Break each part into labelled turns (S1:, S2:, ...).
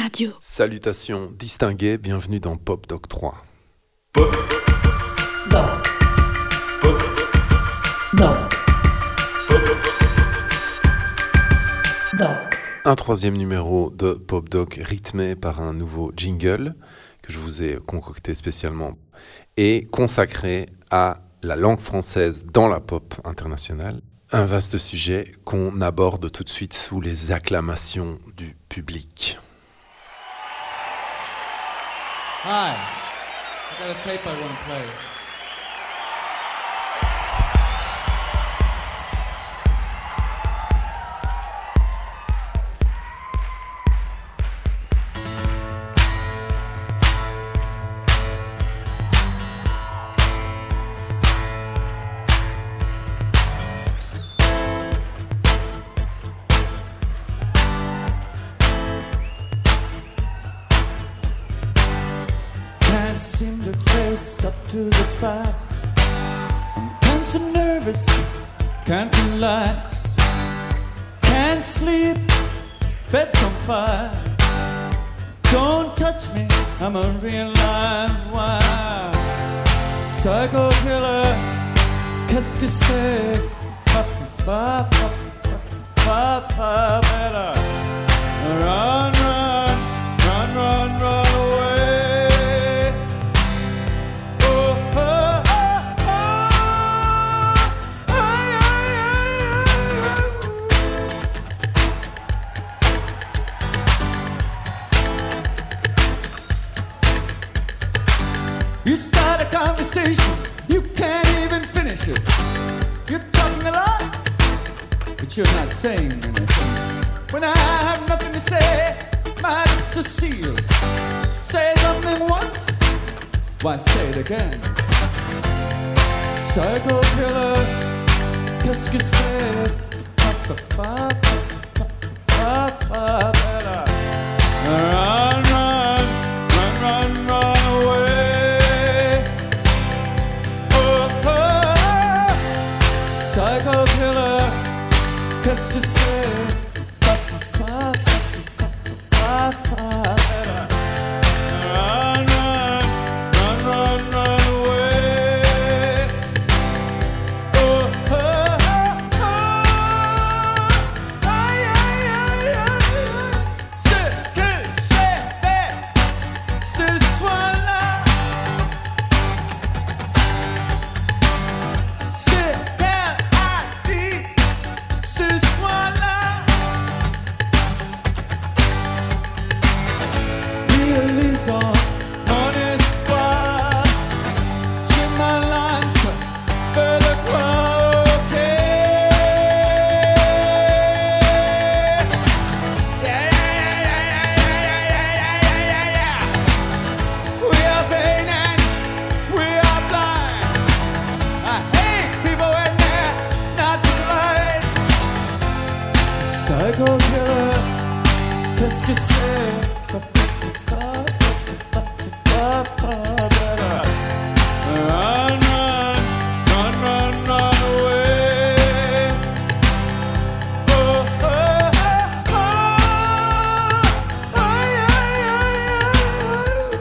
S1: Radio.
S2: Salutations distinguées, bienvenue dans Pop Doc 3.
S3: Pop
S1: Doc.
S3: Pop
S1: Doc.
S3: Pop
S1: Doc.
S2: Un troisième numéro de Pop Doc rythmé par un nouveau jingle que je vous ai concocté spécialement et consacré à la langue française dans la pop internationale. Un vaste sujet qu'on aborde tout de suite sous les acclamations du public.
S4: Hi, I got a tape I want to play. Can't seem to face up to the facts. I'm tense and nervous, can't relax. Can't sleep, bed's on fire. Don't touch me, I'm a real live wire. Psycho killer, qu'est-ce que c'est? Fa fa fa fa fa fa better. Run, run, run, run, run away. Oh, oh, oh, oh. Ay, ay, ay, ay. You start a conversation, you can't even finish it. You're talking a lot, but you're not saying anything. When I have nothing to say, my lips are sealed. Say something once, why say it again? Psycho killer, qu'est-ce que c'est? Fa fa fa fa fa fa fa. Run, run, run, run, run away. Oh, oh, oh. Psycho killer, qu'est-ce que c'est? Fa fa fa fa fa fa fa. Run, run, run, run, run away. Oh, oh, oh, oh. Ay, ay, ay, ay. Ce que j'ai fait ce soir-là, ce qu'elle a dit ce soir-là, réalisant mon espoir, j'ai ma lance vers le croix, ok. Yeah, yeah, yeah, yeah, yeah, yeah, yeah, yeah. We are vain and we are blind. I hate people when they're not blind. Psycho killer, qu'est-ce que c'est? Fa, fa, fa, fa, fa, fa, fa, fa, better. Run, run, run, run, run away. Oh, oh, oh, oh. Ay, ay, ay, ay.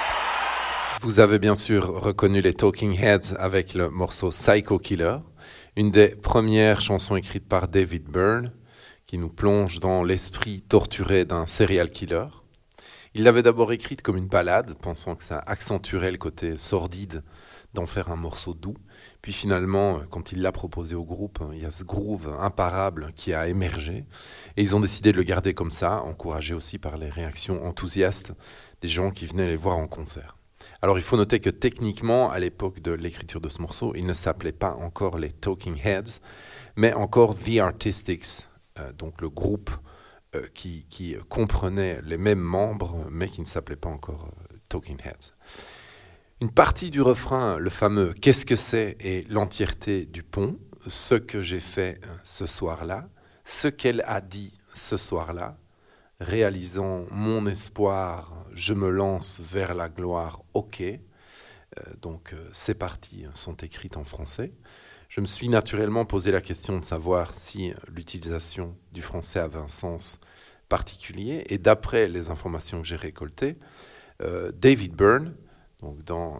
S2: Vous avez bien sûr reconnu les Talking Heads avec le morceau Psycho Killer, Une des premières chansons écrites par David Byrne, qui nous plonge dans l'esprit torturé d'un serial killer. Il l'avait d'abord écrite comme une ballade, pensant que ça accentuerait le côté sordide d'en faire un morceau doux. Puis finalement, quand il l'a proposé au groupe, il y a ce groove imparable qui a émergé. Et ils ont décidé de le garder comme ça, encouragé aussi par les réactions enthousiastes des gens qui venaient les voir en concert. Alors il faut noter que techniquement, à l'époque de l'écriture de ce morceau, il ne s'appelait pas encore les Talking Heads, mais encore The Artistics, donc le groupe qui comprenait les mêmes membres, mais qui ne s'appelait pas encore Talking Heads. Une partie du refrain, le fameux « Qu'est-ce que c'est ?» et l'entièreté du pont, « Ce que j'ai fait ce soir-là », « Ce qu'elle a dit ce soir-là », réalisant mon espoir, je me lance vers la gloire, ok. Donc ces parties sont écrites en français. Je me suis naturellement posé la question de savoir si l'utilisation du français avait un sens particulier. Et d'après les informations que j'ai récoltées, David Byrne, donc dans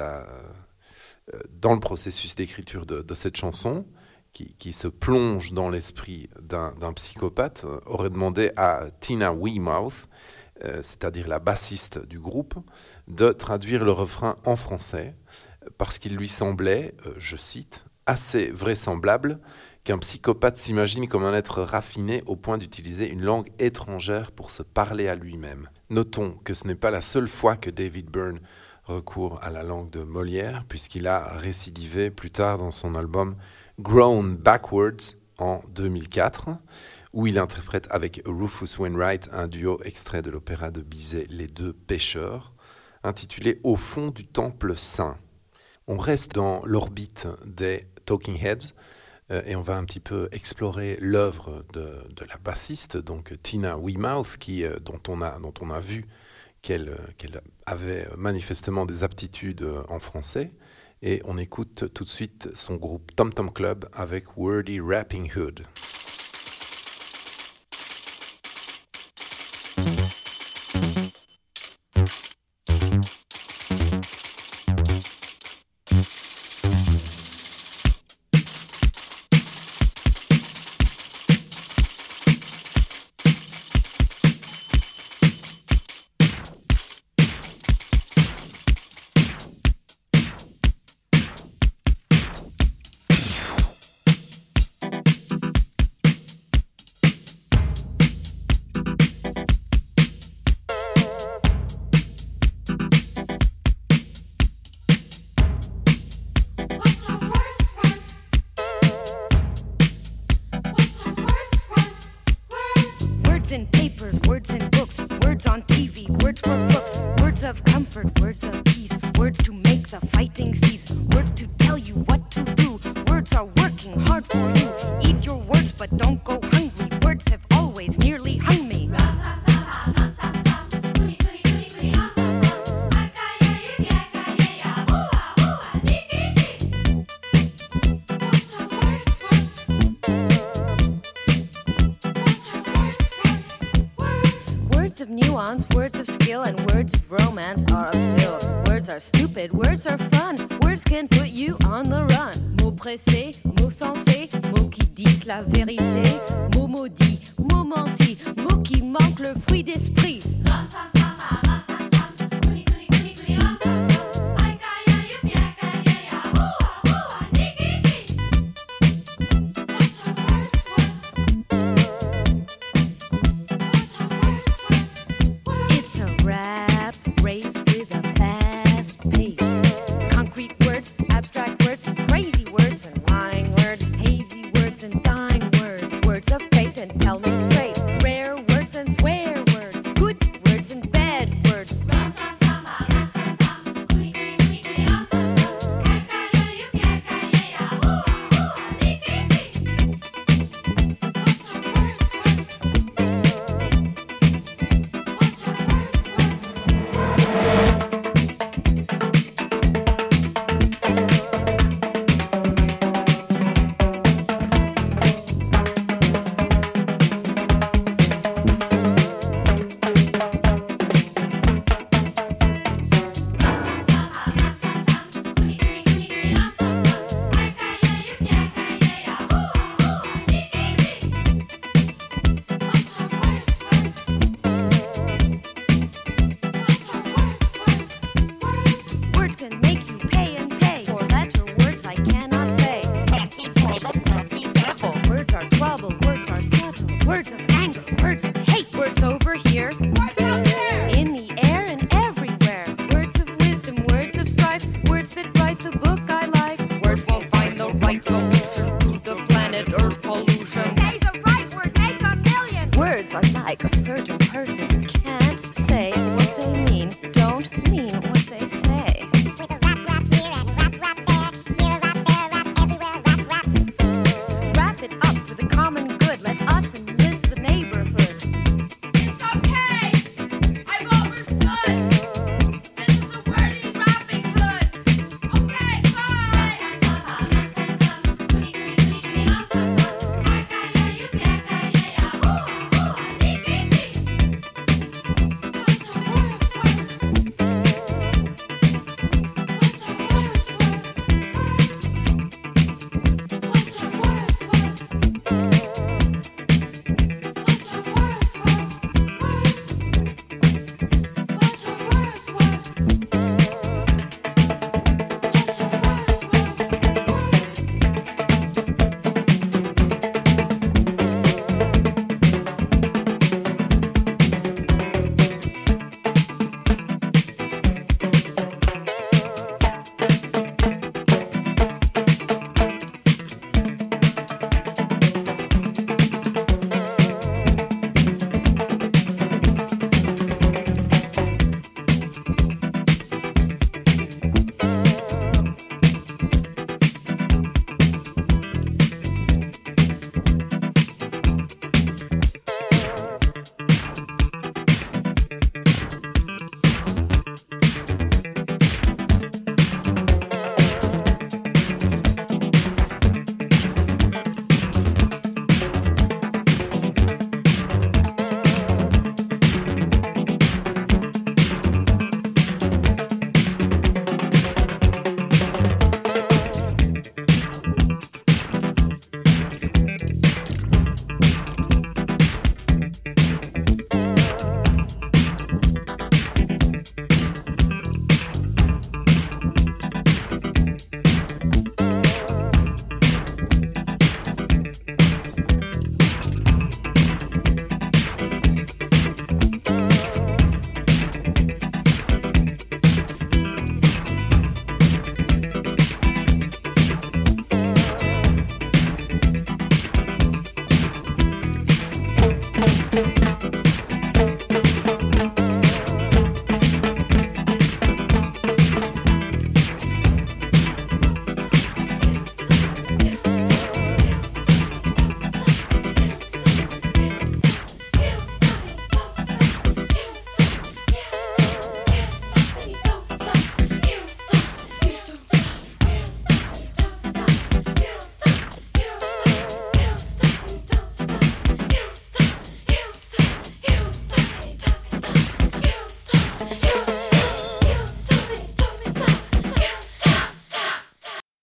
S2: le processus d'écriture de cette chanson, qui se plonge dans l'esprit d'un psychopathe, aurait demandé à Tina Weymouth, c'est-à-dire la bassiste du groupe, de traduire le refrain en français, parce qu'il lui semblait, je cite, « assez vraisemblable qu'un psychopathe s'imagine comme un être raffiné au point d'utiliser une langue étrangère pour se parler à lui-même ». Notons que ce n'est pas la seule fois que David Byrne recourt à la langue de Molière, puisqu'il a récidivé plus tard dans son album Grown Backwards en 2004, où il interprète avec Rufus Wainwright un duo extrait de l'opéra de Bizet Les Deux Pêcheurs, intitulé Au fond du temple saint. On reste dans l'orbite des Talking Heads et on va un petit peu explorer l'œuvre de la bassiste, donc Tina Weymouth, dont on a vu qu'elle avait manifestement des aptitudes en français. Et on écoute tout de suite son groupe Tom Tom Club avec Wordy Rapping Hood.
S5: in papers, words in books, words on TV, words for crooks, words of comfort, words of peace, words to make the fighting cease, words to tell you what to do, words are working hard for you. Eat your words but don't go hungry, words have always nearly hung me. Words of nuance, words of skill, and words of romance are a pill. Words are stupid, words are fun. Words can put you on the run. Mots pressés, mots sensés, mots qui disent la vérité. Mots maudits, mots mentis, mots qui manquent le fruit d'esprit. Tell me straight, rare words and swear words, good words and bad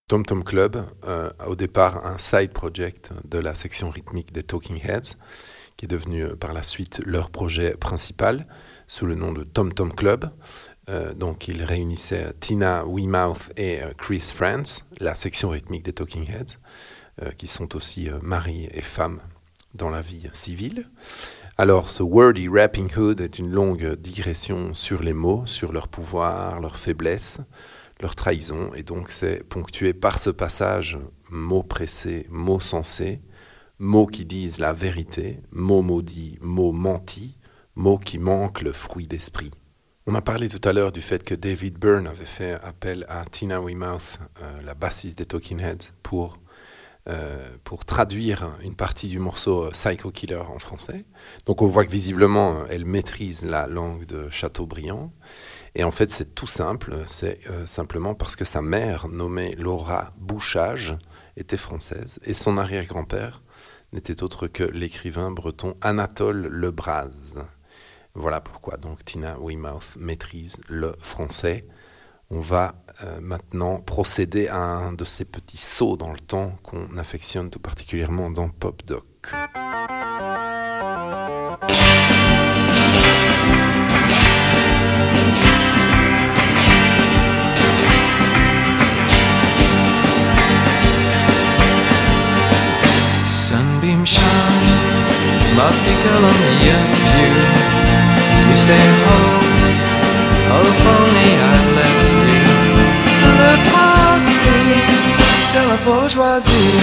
S2: Tom Tom Club, au départ un side project de la section rythmique des Talking Heads, qui est devenu par la suite leur projet principal, sous le nom de Tom Tom Club. Donc il réunissait Tina Weymouth et Chris France, la section rythmique des Talking Heads, qui sont aussi mari et femme dans la vie civile. Alors ce Wordy Rapping Hood est une longue digression sur les mots, sur leur pouvoir, leur faiblesse, leur trahison, et donc c'est ponctué par ce passage mots pressés, mots sensés, mots qui disent la vérité, mots maudits, mots mentis, mots qui manquent le fruit d'esprit. On a parlé tout à l'heure du fait que David Byrne avait fait appel à Tina Weymouth, la bassiste des Talking Heads, pour traduire une partie du morceau Psycho Killer en français. Donc on voit que visiblement elle maîtrise la langue de Chateaubriand. Et en fait c'est tout simple, c'est simplement parce que sa mère, nommée Laura Bouchage, était française et son arrière-grand-père n'était autre que l'écrivain breton Anatole Lebras. Voilà pourquoi donc Tina Weymouth maîtrise le français. On va maintenant procéder à un de ces petits sauts dans le temps qu'on affectionne tout particulièrement dans Pop Doc.
S6: Sunbeam shine, mossy Colombian view. You stay home, oh if only I'd let you. Le passé de la bourgeoisie.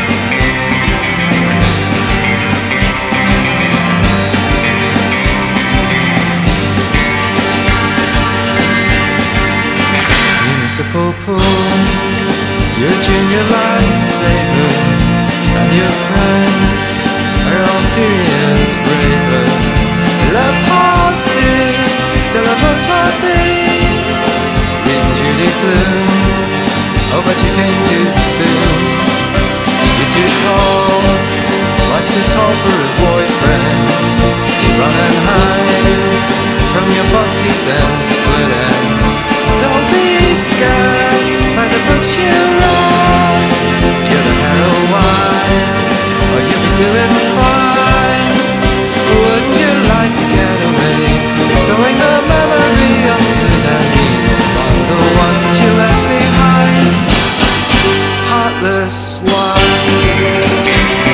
S6: Municipal pool, your junior lifesaver, and your friends are all serious ravers. Le passé de la bourgeoisie. Reading Judy Blume, oh but you came too soon. You're too tall, much too tall for a boyfriend. You run and hide from your buck teeth and split ends. Don't be scared by the books you write. You're the heroine, or you'll be doing fine. Wouldn't you like to get away, restoring the memory of good and evil on the ones you left behind? Heartless wine.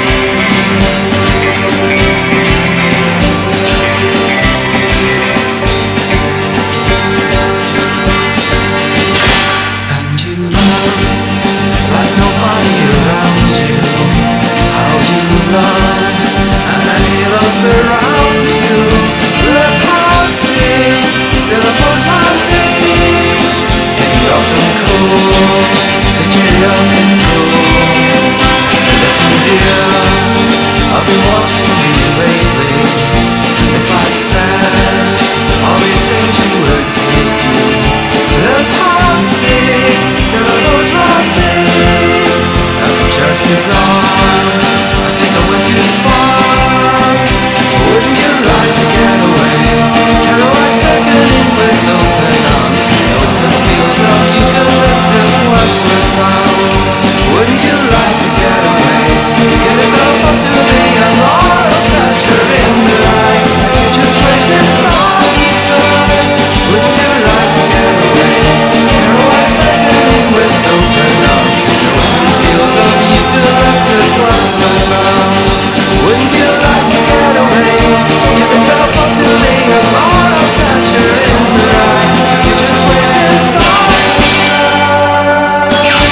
S6: And you love like nobody around you. How you love, and a halo surrounds you. Le passé de la bourgeoisie. In the autumn cool, c'est your disco. Listen dear, I've been watching you lately. If I said all these things you would hate me. Le passé de la bourgeoisie. After church bazaar, I think I went too far. Wouldn't you like to get away? Caroline's beckoning with open arms. Open fields of eucalyptus westward bound. Wouldn't you like to get away? Give yourself up to me and I'll catch her in the eye. If you just wait in stars and stars. Wouldn't you like to get away? Caroline's beckoning with open arms. Open fields of eucalyptus westward bound. Wouldn't you like to get away? Give yourself up to me and I'll catch her in the eye. If you just wait and stars and stars.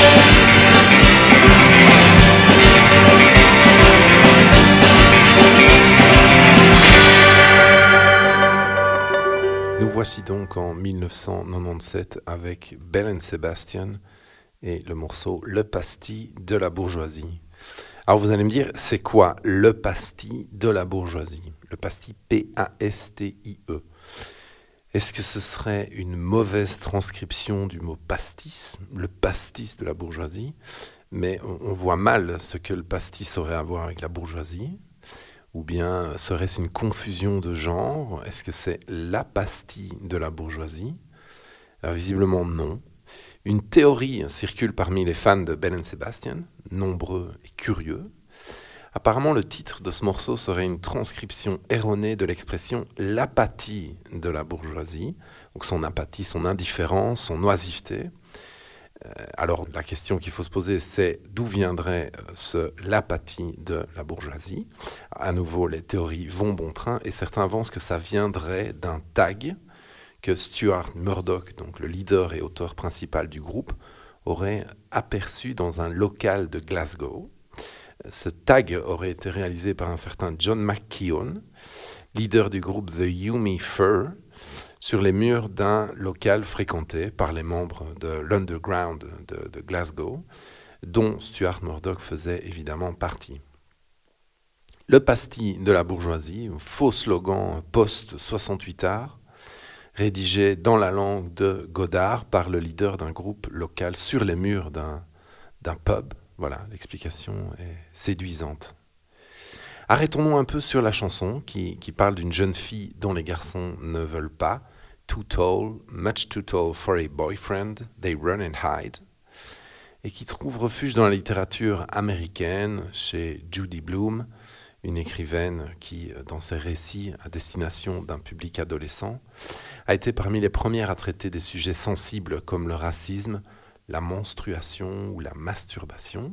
S2: Nous voici donc en 1997 avec Belle & Sebastian et le morceau Le Pastis de la bourgeoisie. Alors vous allez me dire, c'est quoi le pastis de la bourgeoisie? Le pastis P-A-S-T-I-E. Est-ce que ce serait une mauvaise transcription du mot pastis, le pastis de la bourgeoisie? Mais on voit mal ce que le pastis aurait à voir avec la bourgeoisie. Ou bien serait-ce une confusion de genre? Est-ce que c'est la pastille de la bourgeoisie? Alors, visiblement non, Une théorie circule parmi les fans de Bell & Sebastian, nombreux et curieux. Apparemment, le titre de ce morceau serait une transcription erronée de l'expression « l'apathie de la bourgeoisie », donc son apathie, son indifférence, son oisiveté. Alors la question qu'il faut se poser, c'est d'où viendrait l'apathie de la bourgeoisie. À nouveau, les théories vont bon train et certains avancent que ça viendrait d'un tag que Stuart Murdoch, donc le leader et auteur principal du groupe, aurait aperçu dans un local de Glasgow. Ce tag aurait été réalisé par un certain John McKeown, leader du groupe The Yumi Fur, sur les murs d'un local fréquenté par les membres de l'underground de Glasgow, dont Stuart Murdoch faisait évidemment partie. Le pastis de la bourgeoisie, un faux slogan post-68 art, rédigé dans la langue de Godard par le leader d'un groupe local sur les murs d'un pub. Voilà, l'explication est séduisante. Arrêtons-nous un peu sur la chanson qui parle d'une jeune fille dont les garçons ne veulent pas. Too tall, much too tall for a boyfriend, they run and hide. Et qui trouve refuge dans la littérature américaine chez Judy Blume, une écrivaine qui, dans ses récits à destination d'un public adolescent, a été parmi les premières à traiter des sujets sensibles comme le racisme, la menstruation ou la masturbation,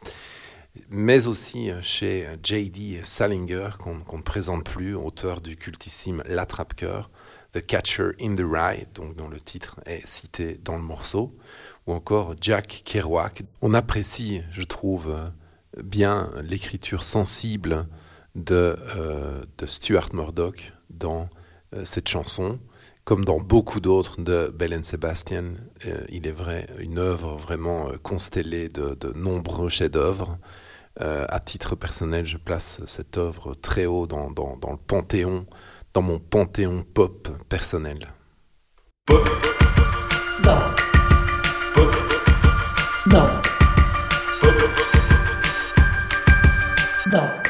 S2: mais aussi chez J.D. Salinger, qu'on ne présente plus, auteur du cultissime L'Attrape-Cœur, The Catcher in the Rye, donc dont le titre est cité dans le morceau, ou encore Jack Kerouac. On apprécie, je trouve, bien l'écriture sensible de Stuart Murdoch dans cette chanson. Comme dans beaucoup d'autres de Bell & Sebastian, il est vrai, une œuvre vraiment constellée de nombreux chefs-d'œuvre. À titre personnel, je place cette œuvre très haut dans le panthéon, dans mon panthéon pop personnel.
S3: Pop,
S1: Doc.
S3: pop,
S1: Doc.
S3: pop.
S1: Doc.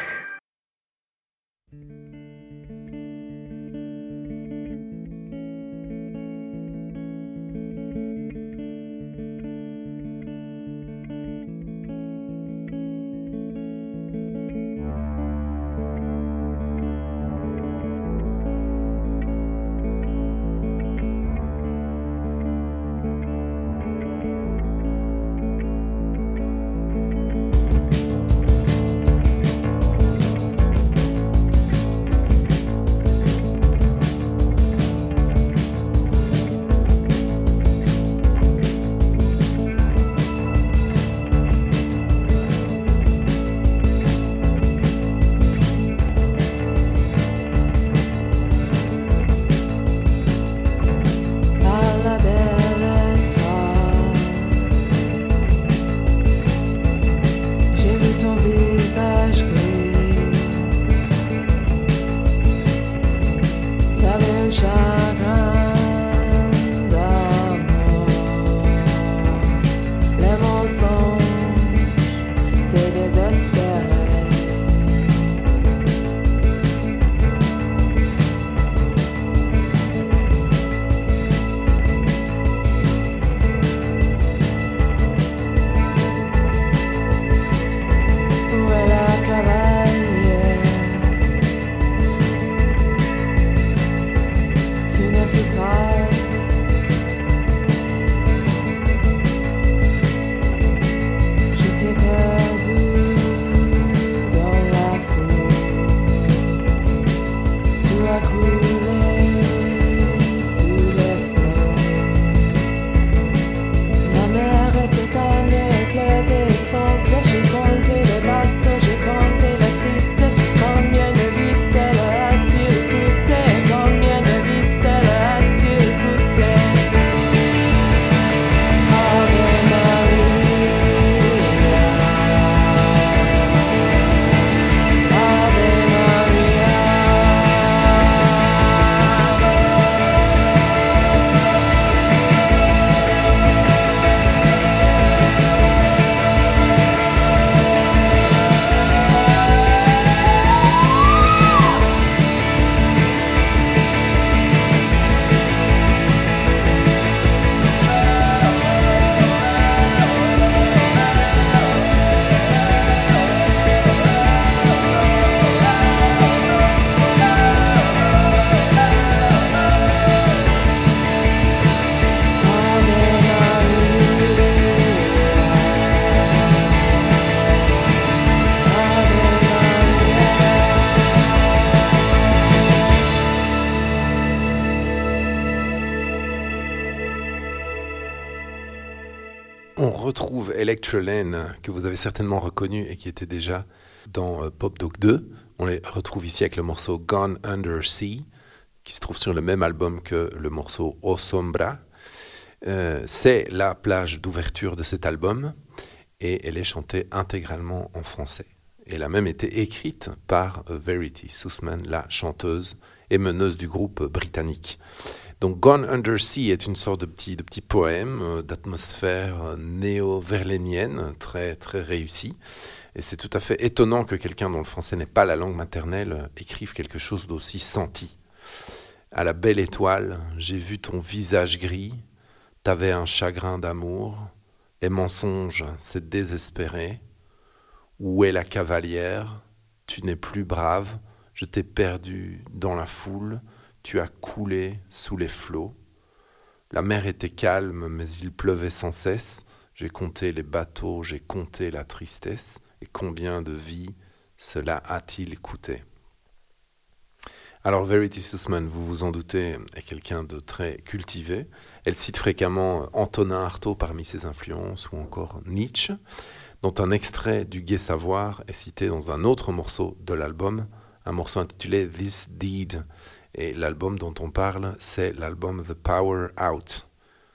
S2: On retrouve Electrolane, que vous avez certainement reconnu et qui était déjà dans Pop Dog 2. On les retrouve ici avec le morceau Gone Under Sea, qui se trouve sur le même album que le morceau O Sombra. C'est la plage d'ouverture de cet album et elle est chantée intégralement en français. Elle a même été écrite par Verity Sussman, la chanteuse et meneuse du groupe britannique. Donc Gone Under Sea est une sorte de petit poème d'atmosphère néo-verlainienne, très, très réussi. Et c'est tout à fait étonnant que quelqu'un dont le français n'est pas la langue maternelle écrive quelque chose d'aussi senti. À la belle étoile, j'ai vu ton visage gris, t'avais un chagrin d'amour, les mensonges, c'est désespéré. Où est la cavalière? Tu n'es plus brave, je t'ai perdu dans la foule, tu as coulé sous les flots. La mer était calme, mais il pleuvait sans cesse. J'ai compté les bateaux, j'ai compté la tristesse. Et combien de vies cela a-t-il coûté? Alors Verity Sussman, vous vous en doutez, est quelqu'un de très cultivé. Elle cite fréquemment Antonin Artaud parmi ses influences ou encore Nietzsche, dont un extrait du Gai Savoir est cité dans un autre morceau de l'album, un morceau intitulé This Deed. Et l'album dont on parle, c'est l'album The Power Out.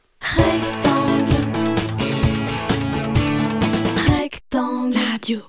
S1: Radio.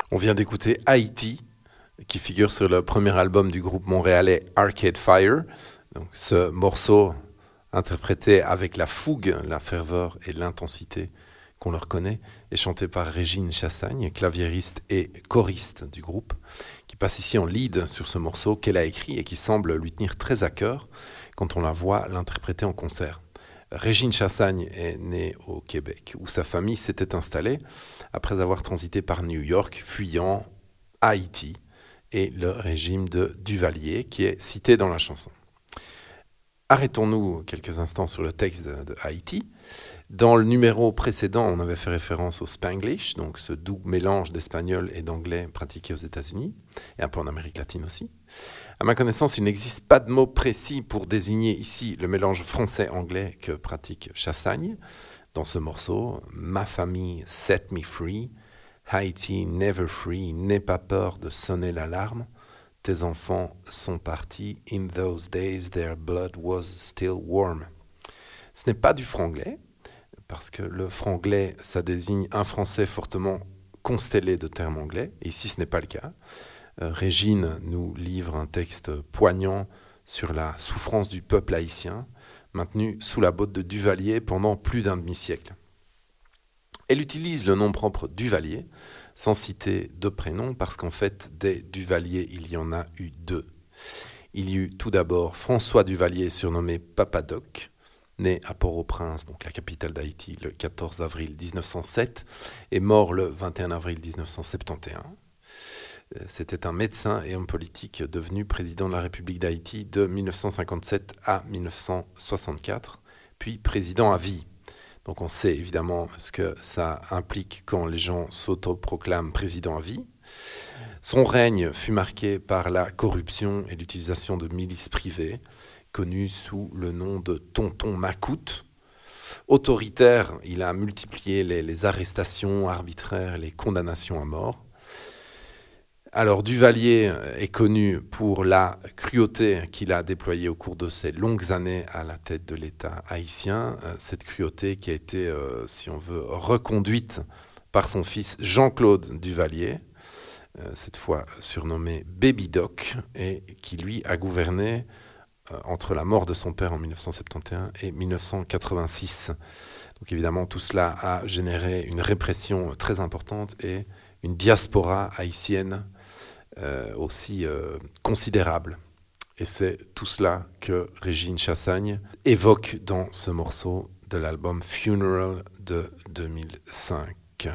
S2: On vient d'écouter Haïti, qui figure sur le premier album du groupe montréalais Arcade Fire. Donc, ce morceau interprété avec la fougue, la ferveur et l'intensité qu'on leur connaît, est chanté par Régine Chassagne, claviériste et choriste du groupe, qui passe ici en lead sur ce morceau qu'elle a écrit et qui semble lui tenir très à cœur quand on la voit l'interpréter en concert. Régine Chassagne est née au Québec, où sa famille s'était installée après avoir transité par New York, fuyant Haïti et le régime de Duvalier, qui est cité dans la chanson. Arrêtons-nous quelques instants sur le texte de Haïti. Dans le numéro précédent, on avait fait référence au Spanglish, donc ce doux mélange d'espagnol et d'anglais pratiqué aux États-Unis, et un peu en Amérique latine aussi. À ma connaissance, il n'existe pas de mot précis pour désigner ici le mélange français-anglais que pratique Chassagne. Dans ce morceau, « Ma famille set me free, Haïti never free, n'aie pas peur de sonner l'alarme. Tes enfants sont partis, in those days their blood was still warm. » Ce n'est pas du franglais, parce que le franglais, ça désigne un français fortement constellé de termes anglais. Et ici, ce n'est pas le cas. Régine nous livre un texte poignant sur la souffrance du peuple haïtien, maintenu sous la botte de Duvalier pendant plus d'un demi-siècle. Elle utilise le nom propre Duvalier, sans citer de prénom, parce qu'en fait, des Duvalier, il y en a eu deux. Il y eut tout d'abord François Duvalier, surnommé Papa Doc, né à Port-au-Prince, donc la capitale d'Haïti, le 14 avril 1907, et mort le 21 avril 1971. C'était un médecin et homme politique devenu président de la République d'Haïti de 1957 à 1964, puis président à vie. Donc on sait évidemment ce que ça implique quand les gens s'autoproclament président à vie. Son règne fut marqué par la corruption et l'utilisation de milices privées, connues sous le nom de Tonton Macoute. Autoritaire, il a multiplié les arrestations arbitraires et les condamnations à mort. Alors Duvalier est connu pour la cruauté qu'il a déployée au cours de ses longues années à la tête de l'État haïtien. Cette cruauté qui a été, si on veut, reconduite par son fils Jean-Claude Duvalier, cette fois surnommé Baby Doc, et qui lui a gouverné entre la mort de son père en 1971 et 1986. Donc évidemment, tout cela a généré une répression très importante et une diaspora haïtienne aussi considérable. Et c'est tout cela que Régine Chassagne évoque dans ce morceau de l'album Funeral de 2005.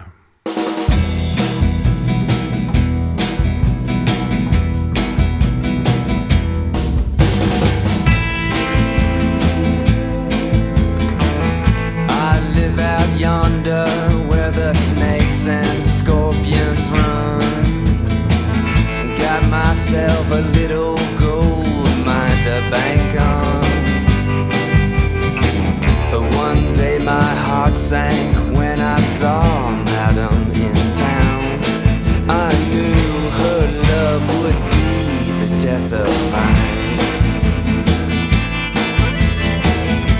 S6: I live out yonder where the snakes and scorpions run. Got myself a little gold mine to bank on. But one day my heart sank when I saw Madam in town. I knew her love would be the death of mine.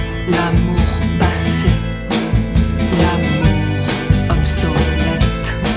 S1: L'amour passé, l'amour obsolète.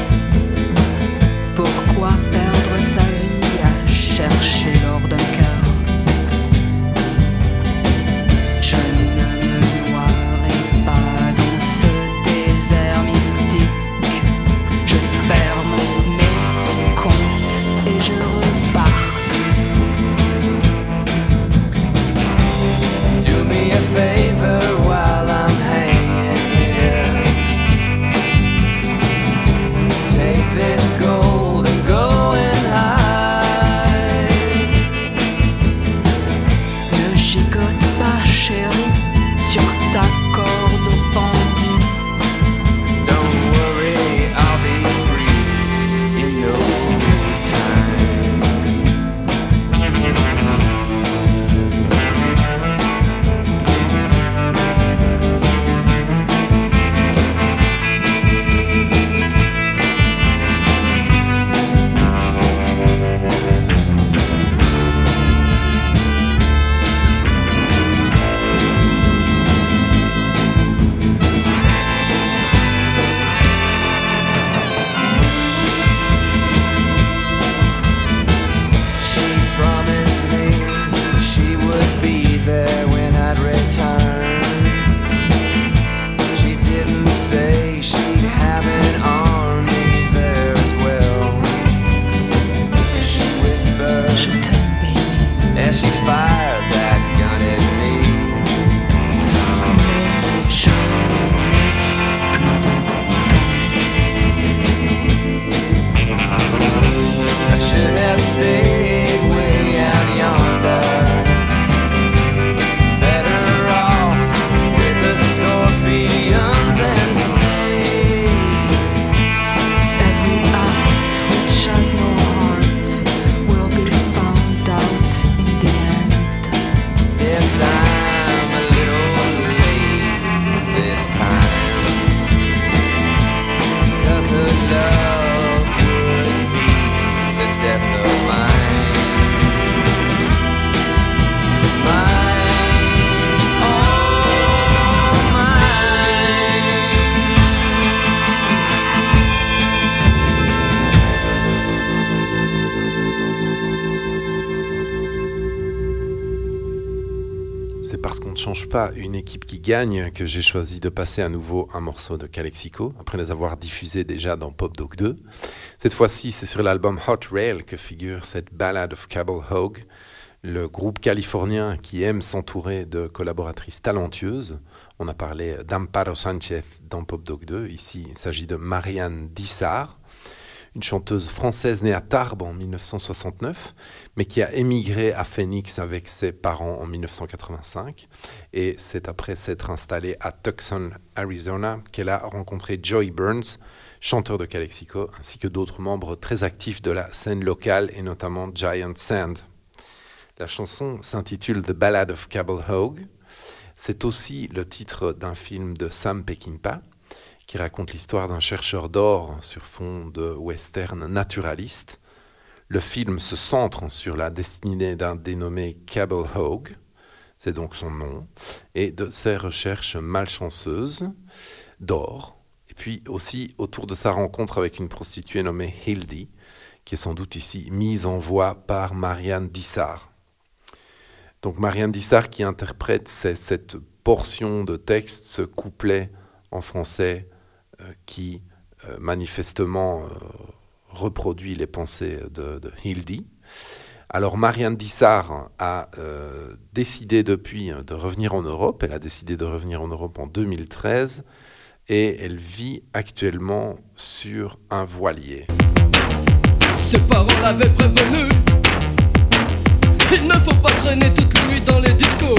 S2: change pas une équipe qui gagne que j'ai choisi de passer à nouveau un morceau de Calexico, après les avoir diffusés déjà dans Pop Dog 2. Cette fois-ci, c'est sur l'album Hot Rail que figure cette Ballad of Cable Hogue, le groupe californien qui aime s'entourer de collaboratrices talentueuses. On a parlé d'Amparo Sanchez dans Pop Dog 2. Ici, il s'agit de Marianne Dissart, une chanteuse française née à Tarbes en 1969, mais qui a émigré à Phoenix avec ses parents en 1985. Et c'est après s'être installée à Tucson, Arizona, qu'elle a rencontré Joey Burns, chanteur de Calexico, ainsi que d'autres membres très actifs de la scène locale, et notamment Giant Sand. La chanson s'intitule The Ballad of Cable Hogue. C'est aussi le titre d'un film de Sam Peckinpah, qui raconte l'histoire d'un chercheur d'or sur fond de western naturaliste. Le film se centre sur la destinée d'un dénommé Cable Hogue, c'est donc son nom, et de ses recherches malchanceuses d'or, et puis aussi autour de sa rencontre avec une prostituée nommée Hildy, qui est sans doute ici mise en voix par Marianne Dissart. Donc Marianne Dissart qui interprète cette portion de texte, ce couplet en français, qui manifestement reproduit les pensées de Hildy. Alors Marianne Dissart a décidé depuis de revenir en Europe. Elle a décidé de revenir en Europe en 2013 et elle vit actuellement sur un voilier.
S7: Ses parents l'avaient prévenu, il ne faut pas traîner toute la nuit dans les discos.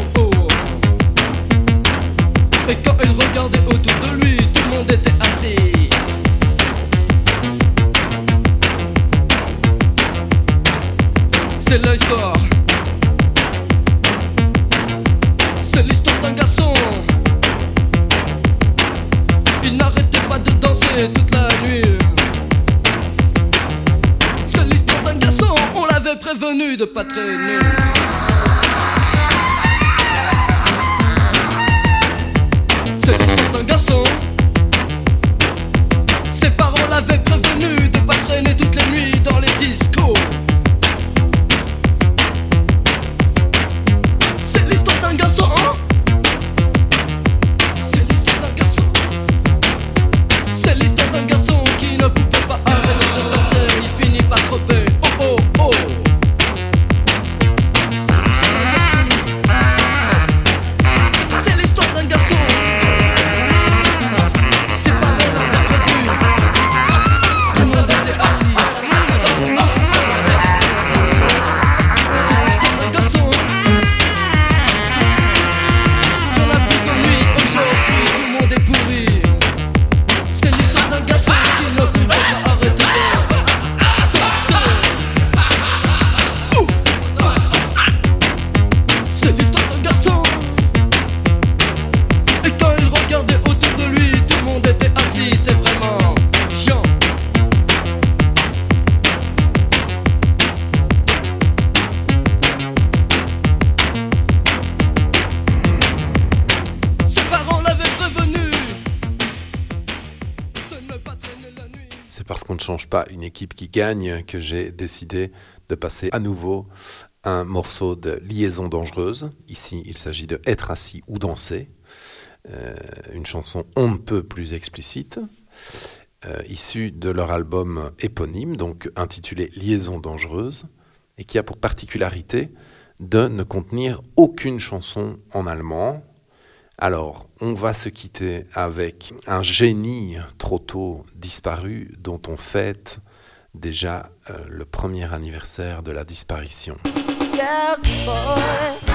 S7: Et quand il regardait autour de lui, tout le monde était assis. C'est l'histoire. C'est l'histoire d'un garçon. Il n'arrêtait pas de danser toute la nuit. C'est l'histoire d'un garçon. On l'avait prévenu de pas traîner. C'est l'histoire d'un garçon. Ses parents l'avaient prévenu de pas traîner toutes les nuits dans les discos. C'est l'histoire d'un garçon. C'est l'histoire d'un garçon. C'est l'histoire d'un garçon qui ne pouvait pas arrêter de danser. Il finit par crever. Oh oh oh. C'est l'histoire d'un garçon.
S2: Parce qu'on ne change pas une équipe qui gagne que j'ai décidé de passer à nouveau un morceau de Liaison dangereuse. Ici, il s'agit de Être assis ou danser, une chanson on ne peut plus explicite, issue de leur album éponyme, donc intitulé Liaison dangereuse, et qui a pour particularité de ne contenir aucune chanson en allemand. Alors, on va se quitter avec un génie trop tôt disparu dont on fête déjà le premier anniversaire de la disparition.
S8: Yes, boy.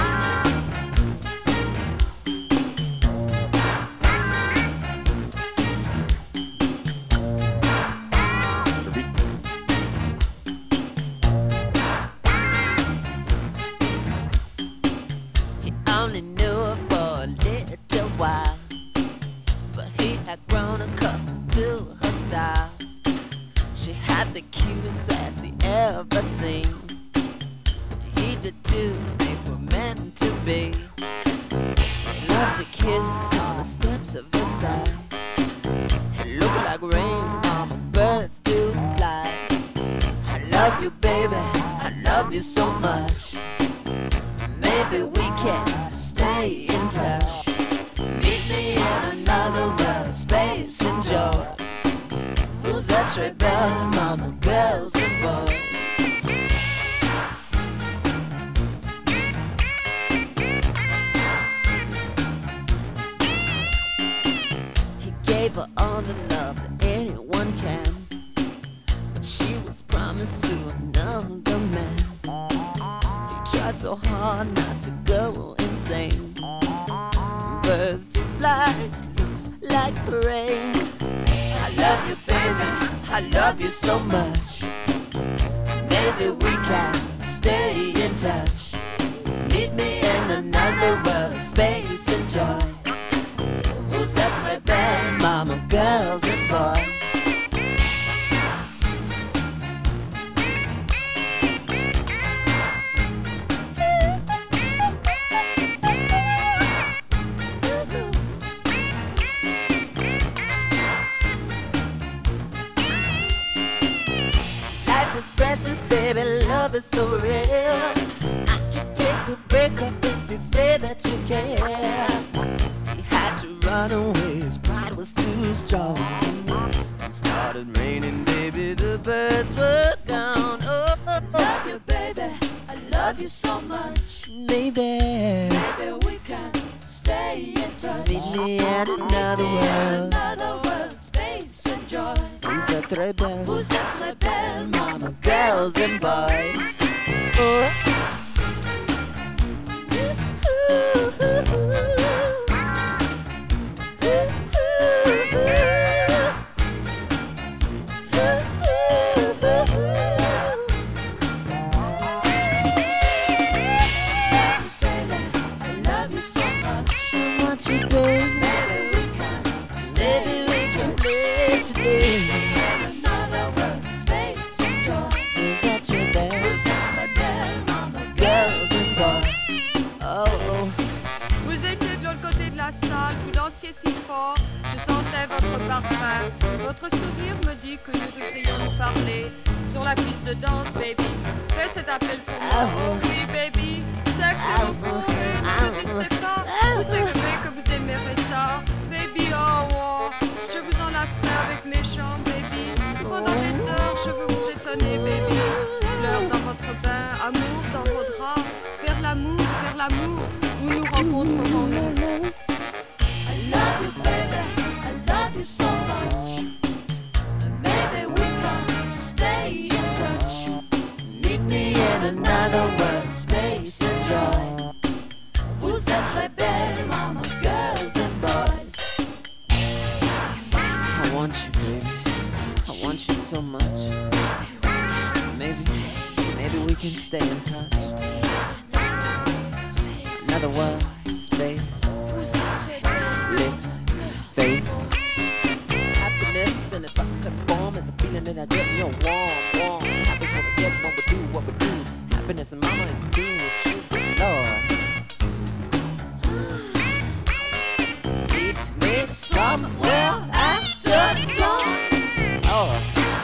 S9: love you so much. Maybe we can stay
S8: and joy. Vous êtes très belles, mama, girls and boys. Gave her all the love that anyone can, but she was promised to another man. He tried so hard not to go insane. Birds to fly, looks like rain. I love you, baby, I love you so much. Maybe we can stay in touch. Meet me in another world, space and joy. Vous êtes très belles, mama, girls and boys. Life is precious, baby, love is so real. I can take a break up if you say that you care. Run away, his pride was too strong. It started raining, baby, the birds were gone. Oh, I love you, baby, I love you so much. Maybe we can stay in touch. Meet me at another world, space and joy. Vous êtes très belles, mama, girls and boys. Oh.
S9: Vous dansiez si fort, je sentais votre parfum. Votre sourire me dit que nous devrions nous parler sur la piste de danse, baby. Fais cet appel pour moi, oh oui, baby. Sexe et recours, ne résistez pas. Vous savez que vous aimerez ça, baby. Oh, oh. Je vous enlacerai avec mes chants, baby. Pendant des heures, je veux vous étonner, baby. Fleurs dans votre bain, amour dans vos draps. Faire l'amour, où nous rencontrerons-nous? I love you, baby, I love you so much. Maybe we can stay in touch. Meet me in another world, space and joy. Vous êtes très belles, mama, girls and boys. I want you, baby, I want you so much. Maybe we can stay in touch. Another world, space. Lips, face, happiness in its fucking form is a feeling that I get in your warm. Happy when we get when we do what we do. Happiness and mama is being with you, Lord. Lead me somewhere after dawn. Oh.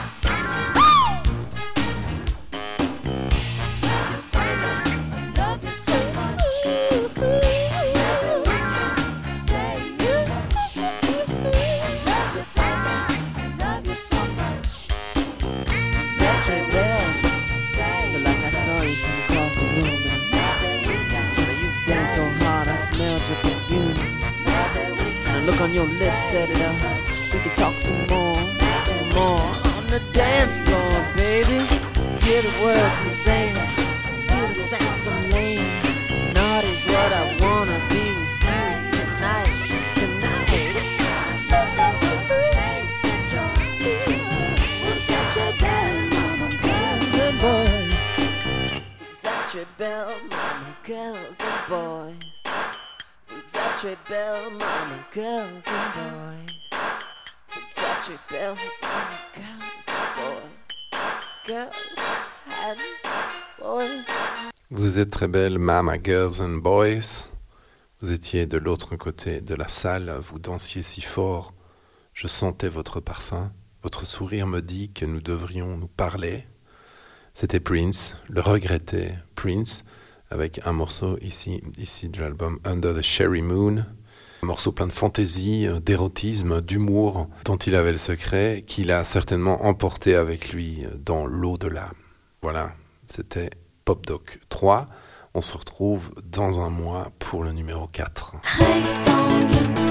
S9: Look on your lips, set it up. We can talk some more on the dance floor, baby. Hear the words I'm saying, feel the sense I'm laying. Naughty's what I wanna be with you tonight. Très belle, mama, girls and boys. Vous êtes très belle, mama, girls and boys. Vous êtes très belle, mama, girls and boys. Girls and boys.
S2: Vous êtes très belle, mama, girls and boys. Vous étiez de l'autre côté de la salle, vous dansiez si fort. Je sentais votre parfum. Votre sourire me dit que nous devrions nous parler. C'était Prince, le regretté Prince, avec un morceau ici de l'album Under the Cherry Moon. Un morceau plein de fantaisie, d'érotisme, d'humour, dont il avait le secret, qu'il a certainement emporté avec lui dans l'au-delà. Voilà, c'était Pop Doc 3. On se retrouve dans un mois pour le numéro 4.
S1: Rectangle.